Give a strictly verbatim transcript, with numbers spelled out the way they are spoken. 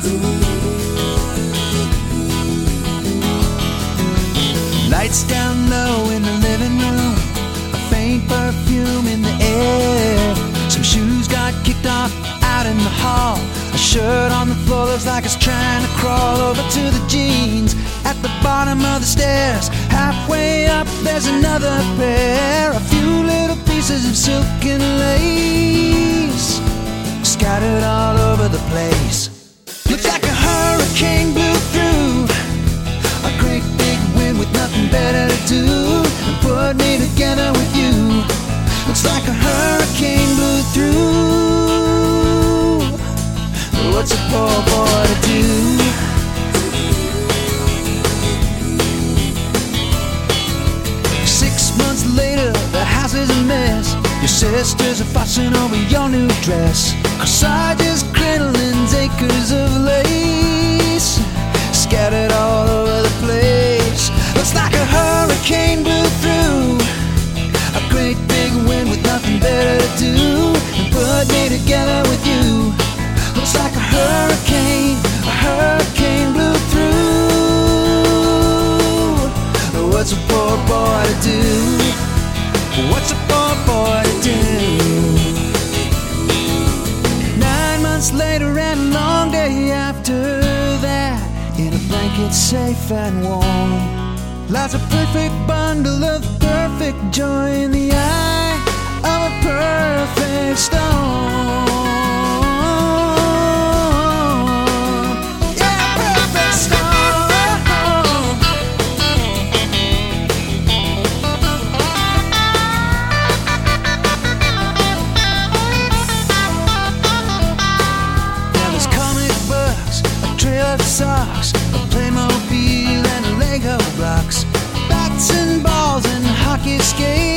Lights down low in the living room, a faint perfume in the air. Some shoes got kicked off out in the hall. A shirt on the floor looks like it's trying to crawl over to the jeans at the bottom of the stairs. Halfway up there's another pair, a few little pieces of silk and lace scattered all over the place. Looks like a hurricane blew through, a great big wind with nothing better to do and put me together with you. Looks like a hurricane blew through. What's a poor boy to do? Six months later, the house is a mess. Your sisters are fussing over your new dress. Corsages, crinolines, acres of lace scattered all over the place. Looks like a hurricane blew through, a great big wind with nothing better to do and put me together with you. Looks like a hurricane, a hurricane blew through. What's a poor boy to do? What's a poor boy to do? Nine months later and a long day after that, in a blanket safe and warm, lies a perfect bundle of perfect joy in the eye of a perfect storm. Socks, a Playmobil and a Lego blocks, bats and balls and hockey skates.